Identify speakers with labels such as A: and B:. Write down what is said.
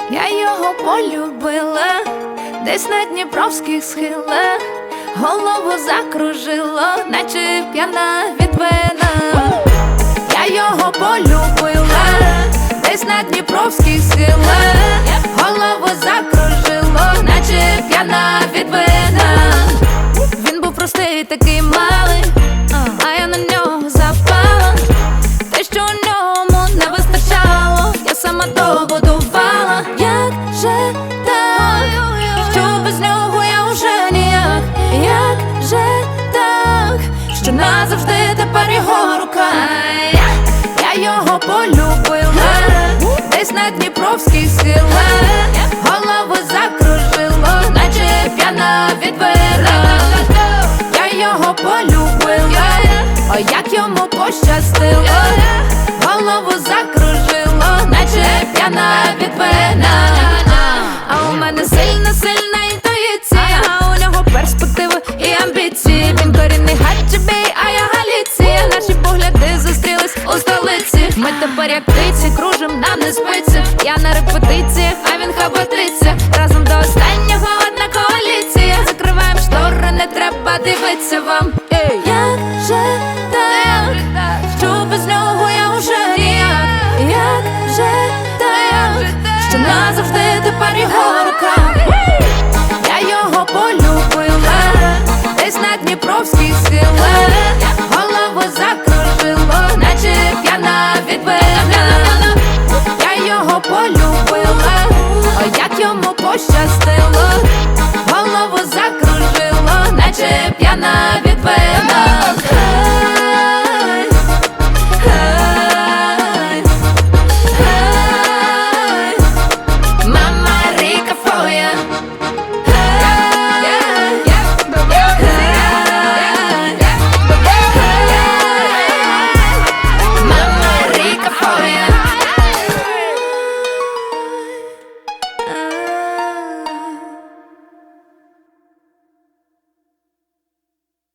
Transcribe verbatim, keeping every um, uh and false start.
A: Я його полюбила, десь на дніпровських схилах, голову закружило, наче п'яна від вина. Я його полюбила, десь на дніпровських схилах, голову закружило, наче п'яна від вина. Він був простий, такий малий, а я на нього запала. Те, що у ньому не вистачало, я сама добудувала. Як же так, що без нього я уже ніяк? Як же так, що назавжди тепер його рука? Я його полюбила, десь на дніпровських схилах, голову закружило, наче п'яна від вина. Я його полюбила, о, як йому пощастило, голову закружило, наче п'яна від вина. А у мене сильна, сильна інтуїція, а у нього перспективи і амбіції. Він корінний хаджибей, а я Галіція. Наші погляди зустрілись у столиці. Ми тепер як птиці, кружим, нам не спиться. Я на репетиціях, а він хаботриться. Разом до останнього одна коаліція. Закриваємо штори, не треба дивитися вам. Ей. Як же так, що без нього я уже ніяк? Як же так, що назавжди тепер його рука? Я його полюбила, десь на дніпровських схилах,